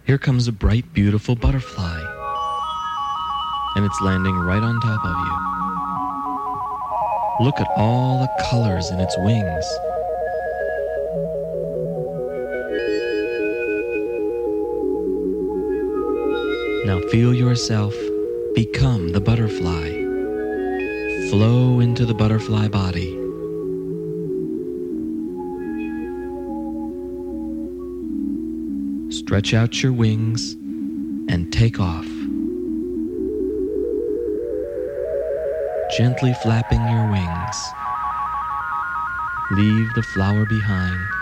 Here comes a bright, beautiful butterfly, and it's landing right on top of you. Look at all the colors in its wings. Now feel yourself become the butterfly. Flow into the butterfly body. Stretch out your wings and take off. Gently flapping your wings. Leave the flower behind.